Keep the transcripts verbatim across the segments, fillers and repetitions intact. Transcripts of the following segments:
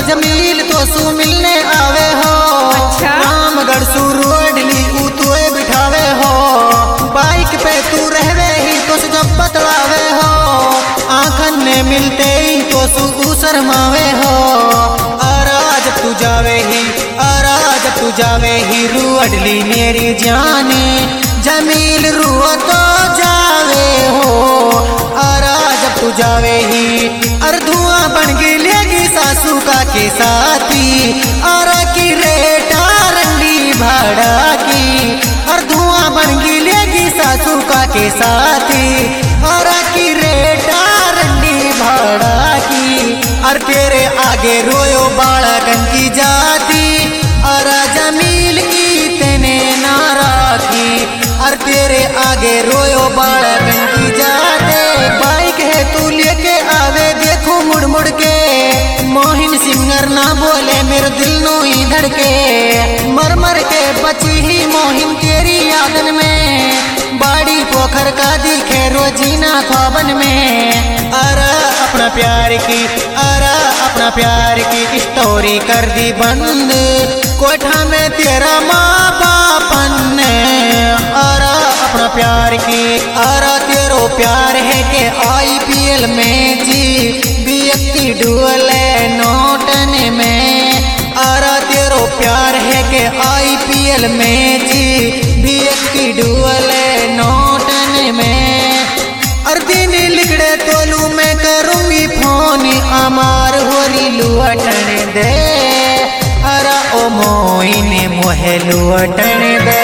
जमील तो सु मिलने आवे हो। अच्छा? रामगढ़ सु रोडली उतुए बिठावे हो। बाइक पे तू रहवे ही तो सु जब बतलावे हो। आंखन में मिलते ही तो सु शर्मावे हो। अरा जब तू जावे ही अरा जब तू जावे ही रुअडली मेरी जाने जमील रुआ तो जावे हो। अरा जब तू जावे ही अर धुआं बन गिलेगी सासू का के साथी। अरा की रेटा रंडी भाड़ा की अर धुआं बन गिलेगी सासू का के साथी। अरा की रेटा रंडी भाड़ा की अर तेरे आगे रोयो बालकन की जाती। अरा जमील की तेने ना राखी अर तेरे आगे रोयो बालकन की जाते। बाइक है तू लेके आवे देखो मुड़ मुड़ के। मोहिन सिंगर ना बोले मेरे दिल नो ही धड़के। मर मर के बची ही मोहिन तेरी यादन में। बाड़ी पोखर का दिखे रोजीना ख्वाबन में। अरा अपना प्यार की अरा अपना प्यार की स्टोरी कर दी बंद। कोठा में तेरा माँ बापन ने। अरा अपना प्यार की अरा तेरो प्यार है के आई पी एल में जी व्यक्ति डुअले नोटन में। अरा तेरो प्यार है के आई पी एल में जी व्यक्ति डुअले नोटन में। अर दिन लिखड़े तोलू मैं करूंगी फोन अमार होरी लुअटन दे। अरा ओ मोइने मोहे लुअटन दे।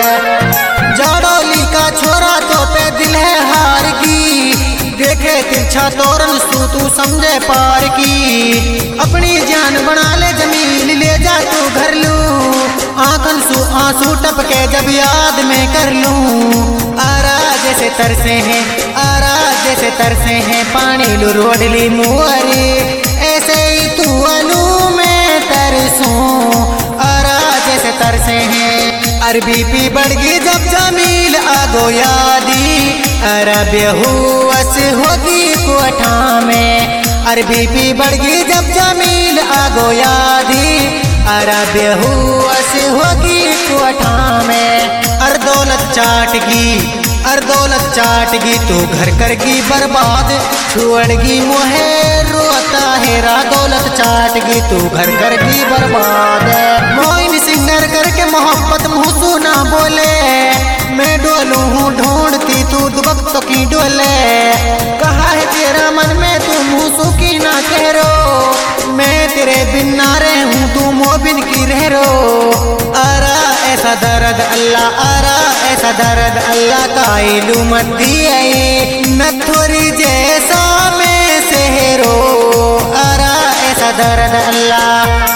जाड़ोली का छोरा तो पे दिल है हार की। देखे तिरछा तोरन सू तू समझे पार की। अपनी जान बना ले जमील ले जा तू घर लू। आंखन सू आंसू टपके जब याद में कर लूं। अरा जैसे तरसे हैं अरा जैसे तरसे हैं पानी लू रोडली मुअरी। ऐसे ही तू अनु में तरसूं। अरा जैसे तरसे हैं अरबी पी बढ़ गई जब जमील आगो यादी। अरा बेहुस होगी कोठा में। अरबी पी बढ़ गई जब जमील आगो यादी। अरा बेहुस होगी कोठा में। अर दौलत चाटगी अर दौलत चाटगी तू घर करगी बर्बाद। छोड़गी मोहे रोता है रा दौलत चाटगी तू घर करगी बर्बाद। मोइन सिंगर करके मोहब्बत मुँह ना बोले। मैं डोलू हूँ ढूंढती तू दुबक तो की डोले। कहा है तेरा मन में तू मुँह की ना कह रो। मैं तेरे बिन ना रह हूँ तू मोबिन की रह रो। अरा ऐसा दर्द अल्लाह अरा ऐसा दर्द अल्लाह का इलू मत दिए। नथुरी जैसा में सेहरो। अरा ऐसा दर्द अल्लाह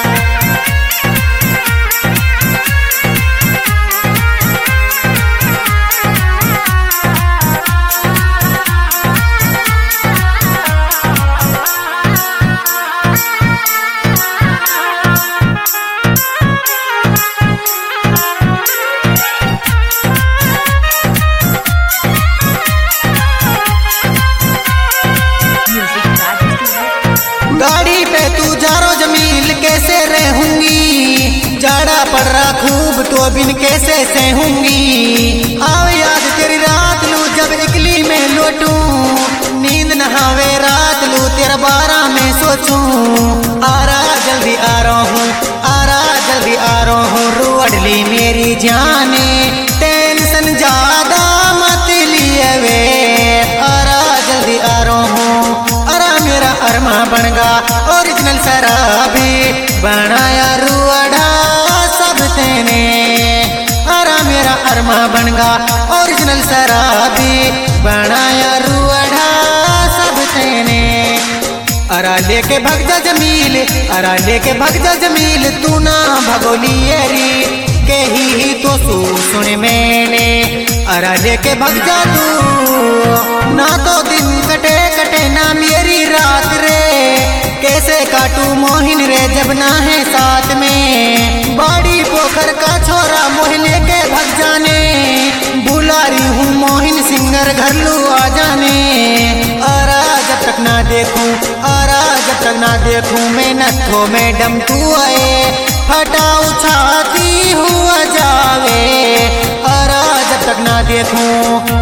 गाड़ी पे तू जारो जमील कैसे रहूंगी। जाड़ा पड़ रहा खूब तो बिन कैसे सहूंगी। आओ याद तेरी रात लू जब इकली में लौटूं। नींद नहावे रात लू तेरा बारा में सोचूं। आरा जल्दी आ रहा हूँ आरा जल्दी आ रहा हूँ रुअडली मेरी जाने। टेंशन ज्यादा मत लिए वे। आरा जल्दी आ रहा हूँ अरा मेरा अरमा बनगा ओरिजिनल शराबी। बनाया रुअडा सब तेने। अरा मेरा अरमा बनगा ओरिजिनल शराबी। बनाया रुअडा सब तेने। अरा लेके भग जा जमील अरा लेके भग जा जमील तू ना भगोलियरी। के ही तो सू सुन मैंने। अरा लेके भग जा तू ना तो दिन कटे कटे ना मेरी रात रे। कैसे काटू मोहिन रे जब ना है साथ में। बाड़ी पोखर का छोरा मोहिने के भग जाने। बुला रही हूँ मोहिन सिंगर घर लू आ जाने। अरा जब तक ना देखूं अरा जब तक ना देखूं मैं नथो मैडम तू आए फटाऊ छाती हुआ जावे अरा जब तक ना देखूं।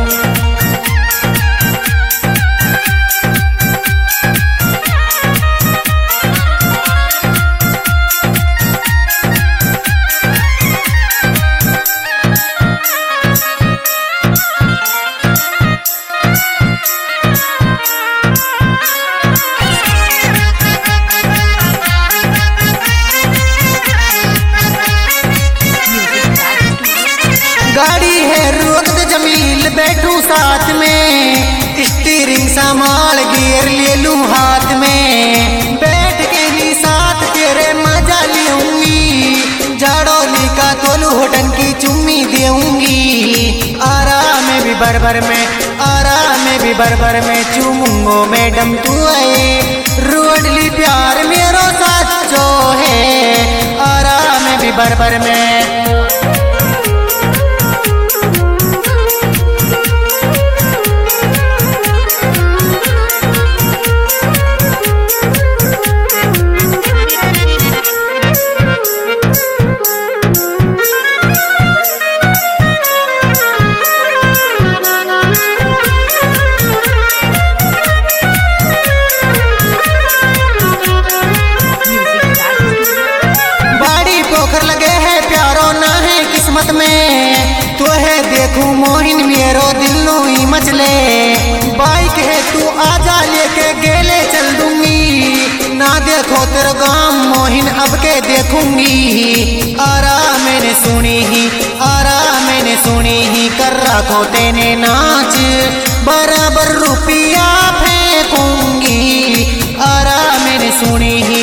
गाड़ी है रोक दे जमील बैठू साथ में स्टीयरिंग संभाल गियर ले लूं हाथ में बैठ के ही साथ तेरे मजा लूंगी जाड़ोली का तोलू होटन की चुम्मी देऊंगी आराम में भी बरबर में आराम में भी बरबर में चूमूंगो मैडम तू आए रोडली प्यार मेरो साथ जो है आराम में भी बरबर में। किस्मत में तो है देखूं मोहिन मेरो दिल ही मचले बाइक है तू आजा लेके गेले चल दूंगी ना देखो तेरे गांव मोहिन अब के देखूंगी आरा मैंने सुनी ही आरा मैंने सुनी ही कर रखो तेने नाच बराबर रुपया फेंकूंगी आरा मैंने सुनी ही।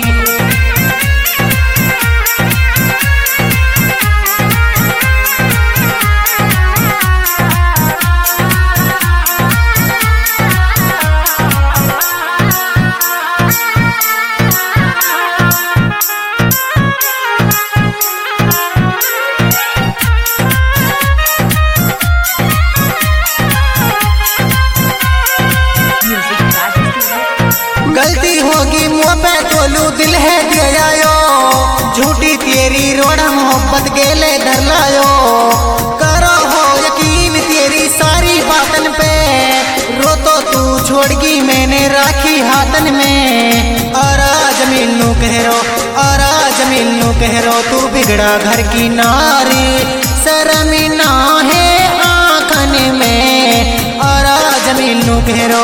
गलती होगी मुँह पे तोलू दिल है दिया झूठी तेरी रोड़ा मोहब्बत गेले धर लायो करो हो यकीन तेरी सारी बातन पे रो तो तू छोड़गी मैंने राखी हाथन में आरा जमीन नू कहरो आरा जमीन नू कहरो तू बिगड़ा घर की नारी शर्मी ना है आँखन में आरा जमीन नू कहरो।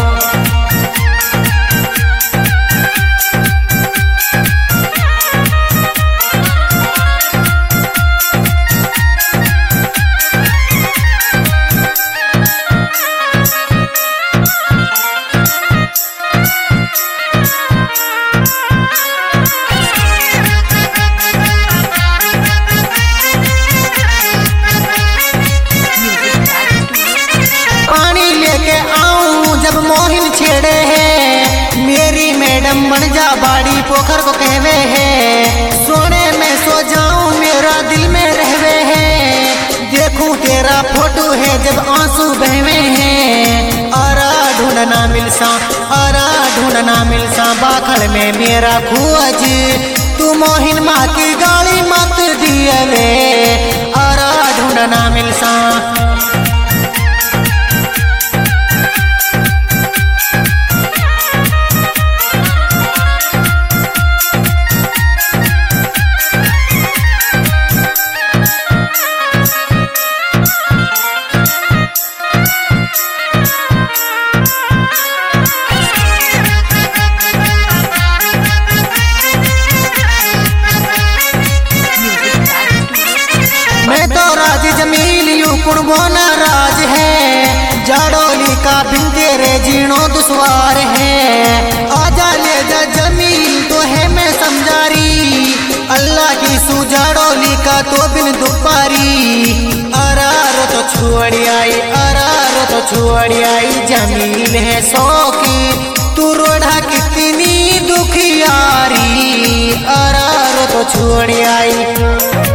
जब मोहिन छेड़े है मेरी मैडम बन जा बाड़ी पोखर को कहवे है सोने में सो जाऊं मेरा दिल में रहवे है देखूं तेरा फोटो है जब आंसू बहवे हैं आरा ढूंढना मिलसा आरा ढूंढना मिलसा बाखड़ में मेरा खोज तू मोहिन माँ की गाली मत दिए वे आरा ढूंढना मिलसा। मैं तो राजी जमील यू कुर्बाना राज है जाड़ोली का बिन तेरे जीनो दुश्वार है आजा ले जा जमील तो है मैं समझारी अल्लाह की सुजाड़ोली का तो बिन दुपारी अरारो तो छुड़ी आई अरारो तो छुड़ी आई जमील है सौकी तू रोड़ा कितनी दुखियारी अरारो तो छुड़ी आई।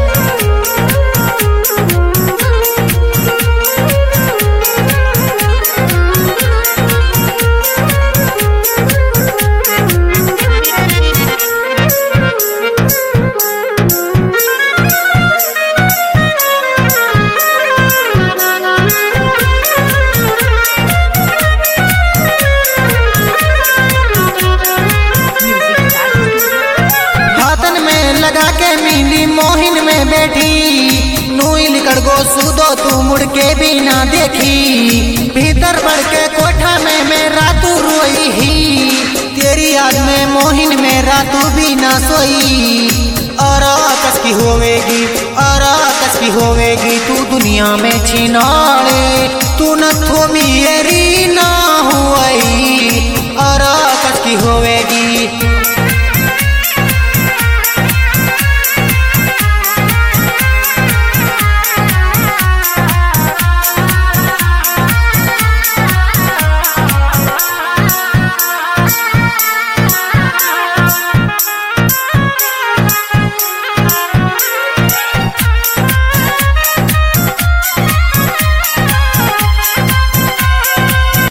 बैठी नूई लिकड़ गो सूदो तू मुड़ के भी ना देखी। भीतर बढ़ के कोठा में मैं रातू रोई ही, तेरी याद में मोहिन में रातू भी ना सोई। और कस की होवेगी और कस की होवेगी तू दुनिया में छिनाले, तू न थो मेरी ना हुई और कस की होवेगी।